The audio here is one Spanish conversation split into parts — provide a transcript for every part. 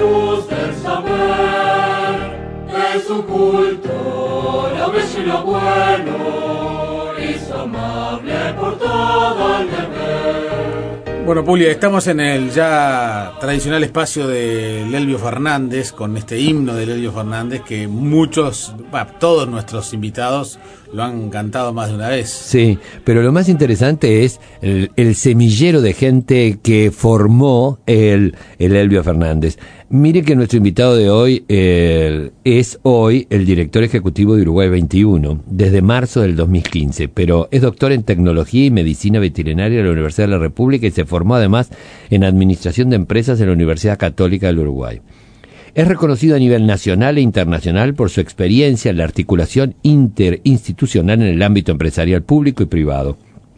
luz del saber, de su cultura ves lo bueno, hizo amable por todo el deber. Bueno, Puli, estamos en el ya tradicional espacio de Lelvio Fernández, con este himno de Lelvio Fernández que todos nuestros invitados lo han cantado más de una vez. Sí, pero lo más interesante es el semillero de gente que formó el Lelvio Fernández. Mire que nuestro invitado de hoy es hoy el director ejecutivo de Uruguay 21, desde marzo del 2015, pero es doctor en Tecnología y Medicina Veterinaria de la Universidad de la República y se formó además en Administración de Empresas en la Universidad Católica del Uruguay. Es reconocido a nivel nacional e internacional por su experiencia en la articulación interinstitucional en el ámbito empresarial público y privado.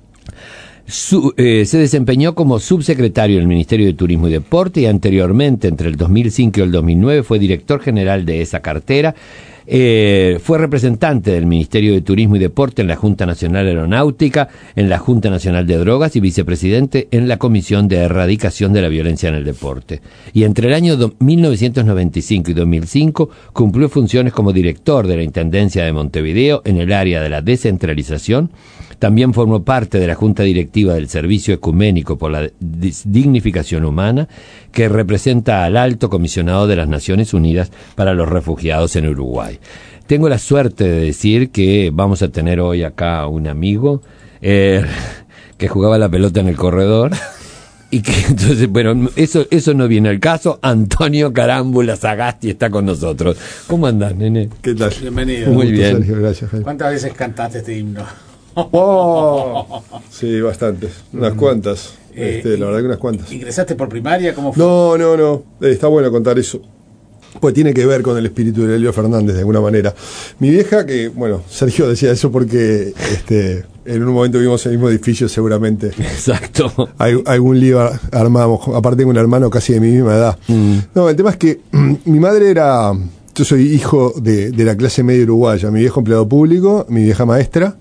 Se desempeñó como subsecretario del Ministerio de Turismo y Deporte y anteriormente, entre el 2005 y el 2009, fue director general de esa cartera. Fue representante del Ministerio de Turismo y Deporte en la Junta Nacional Aeronáutica, en la Junta Nacional de Drogas y vicepresidente en la Comisión de Erradicación de la Violencia en el Deporte. Y entre el año 1995 y 2005 cumplió funciones como director de la Intendencia de Montevideo en el área de la descentralización. También formó parte de la Junta Directiva del Servicio Ecuménico por la Dignificación Humana, que representa al Alto Comisionado de las Naciones Unidas para los Refugiados en Uruguay. Tengo la suerte de decir que vamos a tener hoy acá un amigo que jugaba la pelota en el corredor y que entonces, bueno, eso no viene al caso. Antonio Carámbula Sagasti está con nosotros. ¿Cómo andás, nene? ¿Qué tal? Bienvenido. Muy bien. Sergio, gracias, Jaime. ¿Cuántas veces cantaste este himno? Oh, sí, bastantes, unas cuantas. La verdad que unas cuantas. ¿Ingresaste por primaria? ¿Cómo fue? No. Está bueno contar eso. Pues tiene que ver con el espíritu de Lelvio Fernández de alguna manera. Mi vieja, que, bueno, Sergio decía eso porque en un momento vivimos en el mismo edificio seguramente. Exacto. Algún lío armamos. Aparte tengo un hermano casi de mi misma edad. No, el tema es que mi madre era... Yo soy hijo de la clase media uruguaya. Mi viejo empleado público, mi vieja maestra.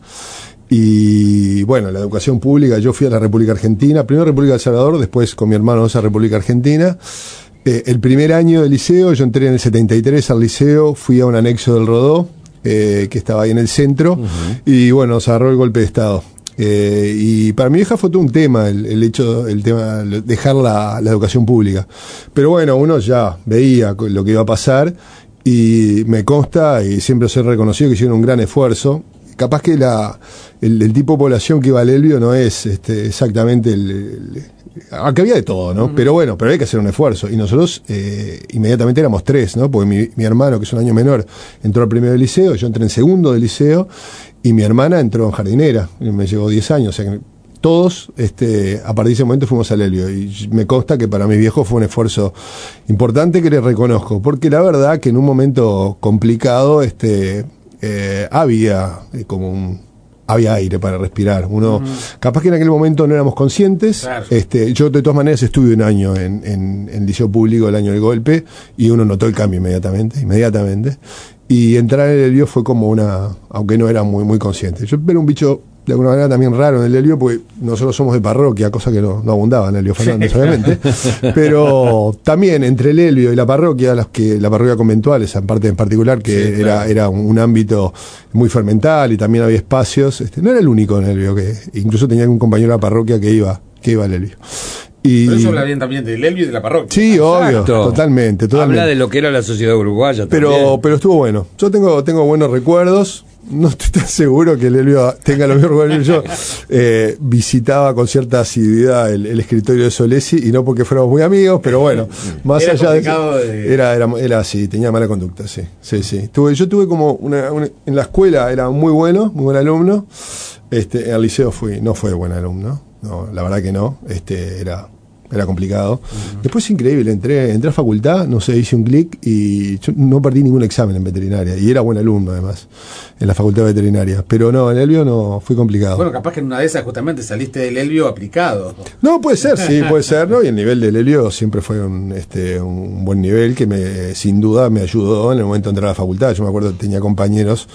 Y bueno, la educación pública, yo fui a la República Argentina, primero República del Salvador, después con mi hermano a República Argentina. El primer año del liceo, yo entré en el 73 al liceo, fui a un anexo del Rodó, que estaba ahí en el centro, y bueno, nos agarró el golpe de Estado. Y para mi vieja fue todo un tema, el tema de dejar la educación pública. Pero bueno, uno ya veía lo que iba a pasar, y me consta, y siempre soy reconocido que hicieron un gran esfuerzo. Capaz que el tipo de población que iba al Lelvio no es exactamente aunque había de todo, ¿no? Pero bueno, hay que hacer un esfuerzo. Y nosotros inmediatamente éramos tres, ¿no? Porque mi hermano, que es un año menor, entró al primero del liceo, yo entré en segundo del liceo, y mi hermana entró en jardinera, y me llevó 10 años, o sea que todos, a partir de ese momento fuimos al Lelvio, y me consta que para mi viejo fue un esfuerzo importante que le reconozco, porque la verdad que en un momento complicado, había había aire para respirar. Uno, capaz que en aquel momento no éramos conscientes. Claro. Yo de todas maneras estuve un año en liceo público, el año del golpe, y uno notó el cambio inmediatamente. Y entrar en el Lelvio fue como aunque no era muy consciente. Yo era un bicho de alguna manera también raro en el Lelvio, porque nosotros somos de parroquia, cosa que no abundaba en Lelvio Fernández, obviamente. Pero también entre el Lelvio y la parroquia, la parroquia conventual, esa parte en particular, que sí, era un ámbito muy fermental y también había espacios. No era el único en el Lelvio, que incluso tenía algún compañero de la parroquia que iba al Lelvio. Pero eso habla bien también del Lelvio y de la parroquia. Sí, obvio, totalmente. Habla de lo que era la sociedad uruguaya también. Pero estuvo bueno. Yo tengo buenos recuerdos. No estoy tan seguro que el Lelvio tenga los mismos recuerdos. Yo visitaba con cierta asiduidad el escritorio de Solesi, y no porque fuéramos muy amigos, pero bueno, más allá de eso, era así, tenía mala conducta, sí. Yo tuve como en la escuela era muy buen alumno. En el liceo no fue buen alumno. No, la verdad que no. Era complicado. Después, increíble, entré a facultad, no sé, hice un clic y yo no perdí ningún examen en veterinaria. Y era buen alumno, además, en la facultad de veterinaria. Pero no, en el Lelvio no, fue complicado. Bueno, capaz que en una de esas justamente saliste del Lelvio aplicado. No, puede ser, sí, puede ser, ¿no? Y el nivel del Lelvio siempre fue un buen nivel que sin duda me ayudó en el momento de entrar a la facultad. Yo me acuerdo que tenía compañeros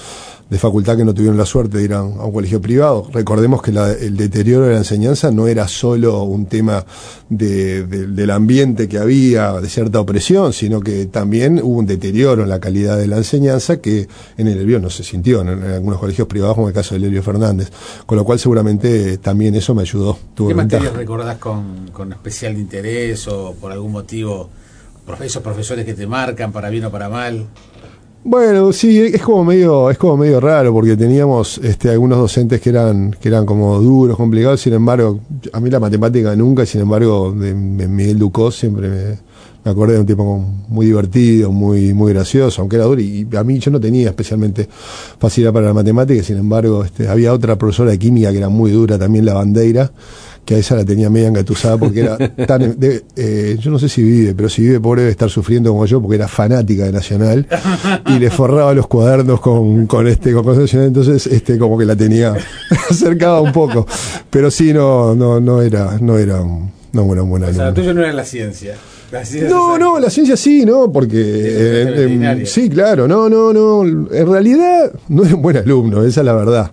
de facultad que no tuvieron la suerte de ir a un colegio privado. Recordemos que el deterioro de la enseñanza no era solo un tema del ambiente que había, de cierta opresión, sino que también hubo un deterioro en la calidad de la enseñanza que en el Elvio no se sintió, en algunos colegios privados, como el caso del Elvio Fernández. Con lo cual seguramente también eso me ayudó. ¿Qué materias recordás con especial interés o por algún motivo, esos profesores que te marcan para bien o para mal? Bueno, sí, es como medio raro, porque teníamos algunos docentes que eran como duros, complicados. Sin embargo, a mí la matemática nunca, y sin embargo de Miguel Ducós siempre me acordé de un tipo muy divertido, muy gracioso, aunque era duro, y a mí yo no tenía especialmente facilidad para la matemática. Sin embargo, había otra profesora de química que era muy dura también, la Bandeira, que a esa la tenía media engatusada porque era tan... yo no sé si vive, pero si vive, pobre, debe estar sufriendo como yo, porque era fanática de Nacional y le forraba los cuadernos con Nacional. Entonces como que la tenía acercada un poco, pero sí, no era una buena. O sea, lo tuyo no era la ciencia. La ciencia sí, ¿no? Porque sí, claro, no, en realidad no era un buen alumno, esa es la verdad.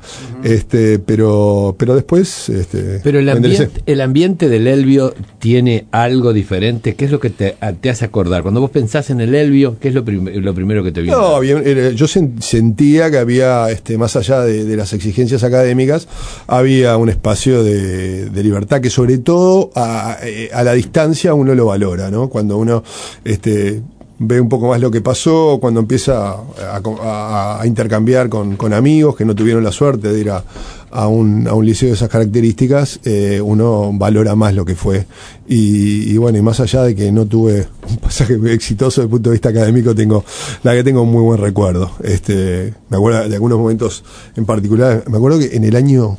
Pero después pero el ambiente del Elvio tiene algo diferente. ¿Qué es lo que te hace acordar? Cuando vos pensás en el Elvio, ¿qué es lo primero que te viene? No, bien, yo sentía que había, más allá de las exigencias académicas, había un espacio de libertad que sobre todo a la distancia uno lo valora, ¿no? Cuando uno ve un poco más lo que pasó, cuando empieza a intercambiar con amigos que no tuvieron la suerte de ir a un liceo de esas características, uno valora más lo que fue. Y bueno, y más allá de que no tuve un pasaje muy exitoso desde el punto de vista académico, tengo un muy buen recuerdo. Me acuerdo de algunos momentos en particular. Me acuerdo que en el año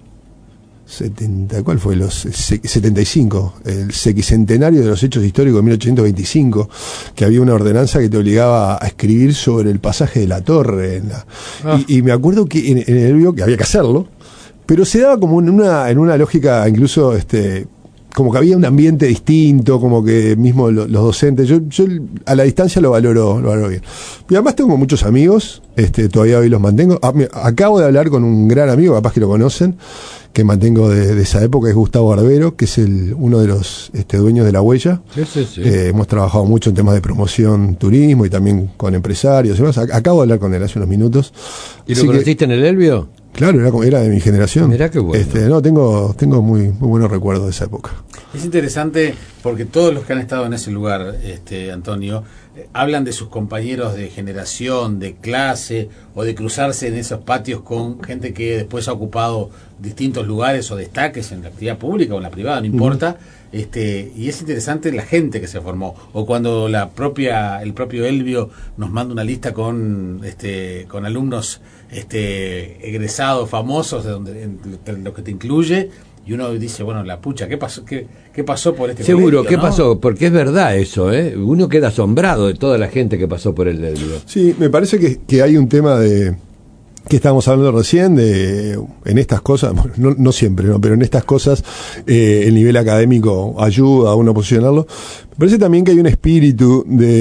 ¿cuál fue? 75, el sequicentenario de los hechos históricos de 1825, que había una ordenanza que te obligaba a escribir sobre el pasaje de la Torre. Y me acuerdo que en el Elvio, que había que hacerlo, pero se daba como en una lógica incluso como que había un ambiente distinto, como que mismo los docentes, yo a la distancia lo valoro bien. Y además tengo muchos amigos, todavía hoy los mantengo. Acabo de hablar con un gran amigo, capaz que lo conocen, que mantengo de esa época, es Gustavo Barbero, que es uno de los dueños de La Huella. Sí. Hemos trabajado mucho en temas de promoción, turismo y también con empresarios y demás. Acabo de hablar con él hace unos minutos. ¿Y lo conociste en el Elvio? Claro, era de mi generación. Mirá qué bueno. Tengo muy buenos recuerdos de esa época. Es interesante porque todos los que han estado en ese lugar, Antonio, hablan de sus compañeros de generación, de clase, o de cruzarse en esos patios con gente que después ha ocupado distintos lugares o destaques en la actividad pública o en la privada, no importa. Y es interesante la gente que se formó, o cuando el propio Elvio nos manda una lista con alumnos egresados famosos, de lo que te incluye, y uno dice, bueno, la pucha, ¿qué pasó por este Seguro, colegio, ¿qué no? pasó? Porque es verdad eso, uno queda asombrado de toda la gente que pasó por el Elvio. Sí, me parece que hay un tema que estábamos hablando recién, en estas cosas, no siempre, ¿no? Pero en estas cosas el nivel académico ayuda a uno a posicionarlo. Me parece también que hay un espíritu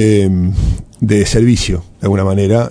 de servicio, de alguna manera,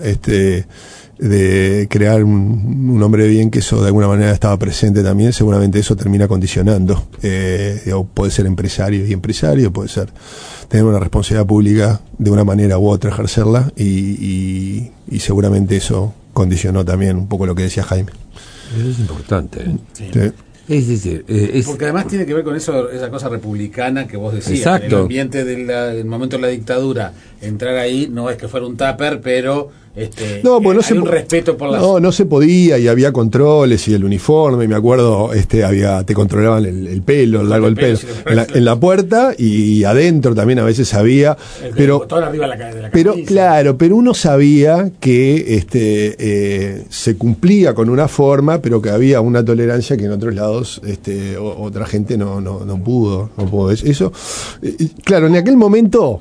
de crear un hombre de bien, que eso de alguna manera estaba presente también. Seguramente eso termina condicionando. Puede ser empresario, puede ser tener una responsabilidad pública de una manera u otra, ejercerla, y seguramente eso condicionó también un poco lo que decía Jaime. Eso es importante. Sí. Sí. Porque además tiene que ver con esa cosa republicana que vos decías. Exacto. En el ambiente del momento de la dictadura, entrar ahí no es que fuera un tupper, pero hay un respeto por no se podía, y había controles, y el uniforme, me acuerdo, te controlaban el pelo, el largo del pelo, en la puerta, y adentro también a veces había, pero claro, pero uno sabía que se cumplía con una forma, pero que había una tolerancia que en otros lados otra gente no pudo eso. Claro, en aquel momento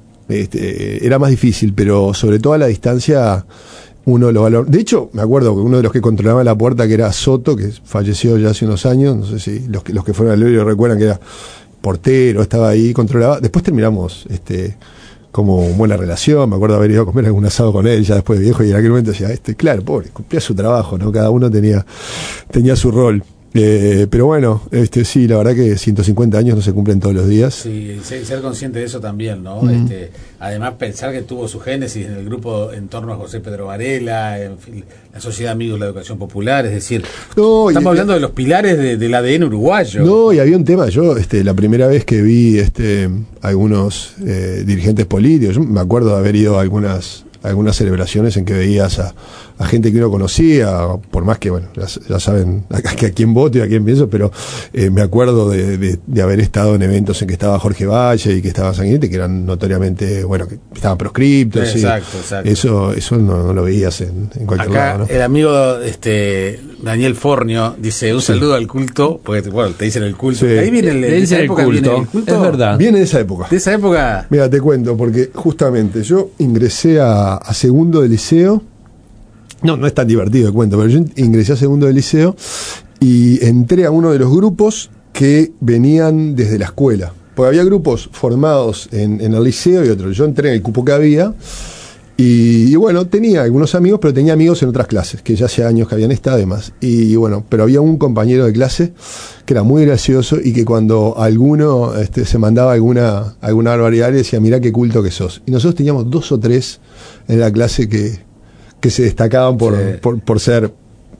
era más difícil, pero sobre todo a la distancia uno lo valora. De hecho, me acuerdo que uno de los que controlaba la puerta, que era Soto, que falleció ya hace unos años, no sé si los que fueron al Elvio recuerdan que era portero, estaba ahí, controlaba. Después terminamos como buena relación. Me acuerdo haber ido a comer algún asado con él ya después de viejo, y en aquel momento decía, claro, pobre, cumplía su trabajo, ¿no? Cada uno tenía su rol. Pero bueno, sí, la verdad que 150 años no se cumplen todos los días. Sí, ser consciente de eso también, ¿no? Además, pensar que tuvo su génesis en el grupo en torno a José Pedro Varela, en fin, la Sociedad Amigos de la Educación Popular, es decir, estamos hablando de los pilares del ADN uruguayo. No, y había un tema, yo la primera vez que vi algunos dirigentes políticos, yo me acuerdo de haber ido a algunas celebraciones en que veías a gente que uno conocía, por más que, bueno, ya saben a quién voto y a quién pienso, pero me acuerdo de haber estado en eventos en que estaba Jorge Valle y que estaba Sanguinetti, que eran notoriamente, bueno, que estaban proscriptos. Exacto. Eso no lo veías en cualquier lado, ¿no? El amigo Daniel Fornio dice, un saludo al culto, porque, bueno, te dicen el culto. Sí. Ahí viene el culto. Es verdad. Viene de esa época. De esa época. Mira, te cuento, porque justamente yo ingresé a segundo de liceo. No es tan divertido el cuento, pero yo ingresé a segundo de liceo y entré a uno de los grupos que venían desde la escuela. Porque había grupos formados en el liceo y otros. Yo entré en el cupo que había y bueno, tenía algunos amigos, pero tenía amigos en otras clases, que ya hace años que habían estado además. Y bueno, pero había un compañero de clase que era muy gracioso y que cuando alguno se mandaba alguna barbaridad le decía, mirá qué culto que sos. Y nosotros teníamos 2 o 3 en la clase que se destacaban por ser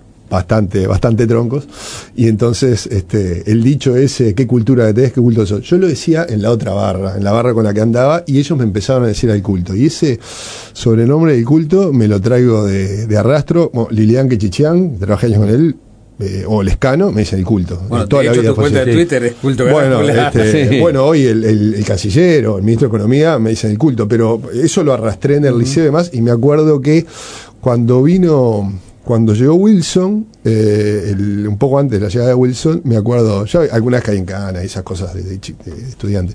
bastante troncos, y entonces el dicho ese, qué cultura que tenés, qué culto sos, yo lo decía en la otra barra, en la barra con la que andaba, y ellos me empezaron a decir al culto, y ese sobrenombre del culto me lo traigo de arrastro. Bueno, Lilian Quechichián, trabajé años con él, o Lescano, me dicen el culto. Bueno, toda de la hecho vida tu cuenta de Twitter es culto. Bueno, hoy el canciller o el ministro de Economía me dicen el culto, pero eso lo arrastré en el liceo y demás, y me acuerdo que cuando llegó Wilson, un poco antes de la llegada de Wilson, me acuerdo, ya alguna vez caí en cana y esas cosas de estudiante,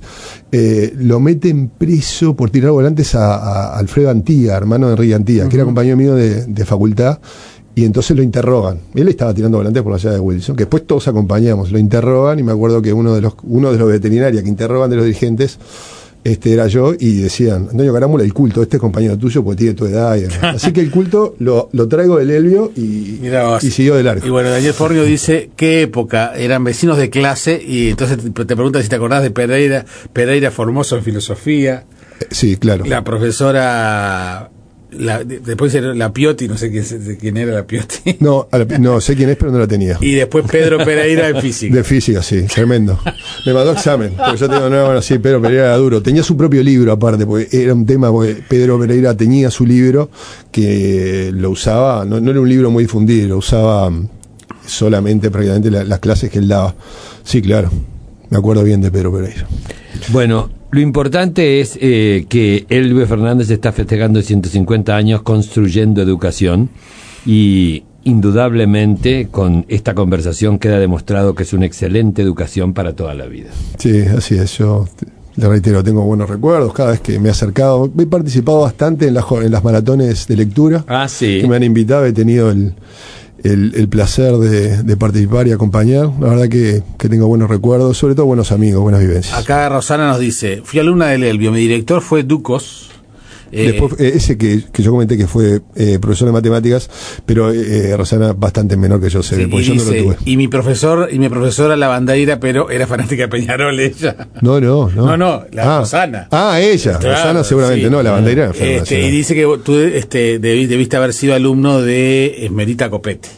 lo meten preso por tirar volantes a Alfredo Antía, hermano de Enrique Antía, que era compañero mío de facultad, y entonces lo interrogan. Él estaba tirando volantes por la llegada de Wilson, que después todos acompañamos, lo interrogan, y me acuerdo que uno de los veterinarios que interrogan de los dirigentes era yo, y decían, Antonio Carámbula, el culto, es compañero tuyo porque tiene tu edad. Así que el culto lo traigo del Elvio y siguió de largo. Y bueno, Daniel Fornio dice, ¿qué época? Eran vecinos de clase, y entonces te pregunta si te acordás de Pereira Formoso en filosofía. Sí, claro. La profesora... después la Piotti, no sé quién era la Piotti. No, sé quién es, pero no la tenía. Y después Pedro Pereira de física. De física, sí, tremendo. Me mandó examen, porque yo tengo bueno, sí, Pedro Pereira era duro. Tenía su propio libro aparte, porque era un tema, porque Pedro Pereira tenía su libro que lo usaba, no era un libro muy difundido, lo usaba solamente prácticamente las clases que él daba. Sí, claro, me acuerdo bien de Pedro Pereira. Bueno, lo importante es que Elvio Fernández está festejando 150 años construyendo educación, y indudablemente con esta conversación queda demostrado que es una excelente educación para toda la vida. Sí, así es. Yo le reitero, tengo buenos recuerdos cada vez que me he acercado. He participado bastante en las maratones de lectura que me han invitado. He tenido el placer de participar y acompañar. La verdad que tengo buenos recuerdos, sobre todo buenos amigos, buenas vivencias. Acá Rosana nos dice, fui alumna del Elvio, mi director fue Ducos. Después, ese que yo comenté que fue profesor de matemáticas, pero Rosana bastante menor que yo, sí, porque yo no lo tuve. Y mi profesora la bandeira, pero era fanática de Peñarol ella. No, Rosana. Ella, claro, Rosana seguramente sí. No, la bandeira enferma. Y dice que tú debiste haber sido alumno de Esmerita Copete.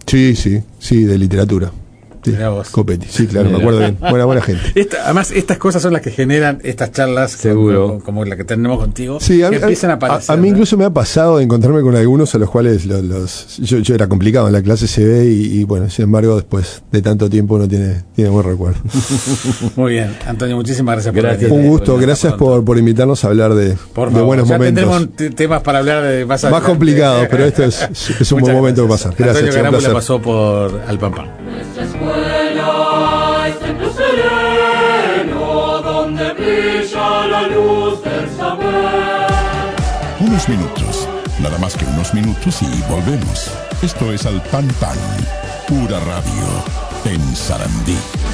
Sí, de literatura. Sí, Copetti, sí, claro, me acuerdo bien. Buena gente. Además, estas cosas son las que generan estas charlas, seguro, como la que tenemos contigo, sí, que empiezan a aparecer. A mí incluso me ha pasado de encontrarme con algunos a los cuales yo era complicado en la clase CB y bueno, sin embargo, después de tanto tiempo uno tiene buen recuerdo. Muy bien, Antonio, muchísimas gracias por venir. Un gusto, gracias por invitarnos a hablar de buenos momentos. Tendremos temas para hablar de más complicados, pero esto es un buen momento para pasar. Gracias. Antonio Carámbula pasó por Al Pampa. Nuestra escuela es templo sereno, donde brilla la luz del saber. Unos minutos, nada más que unos minutos y volvemos. Esto es Al Pan Pan, pura radio en Sarandí.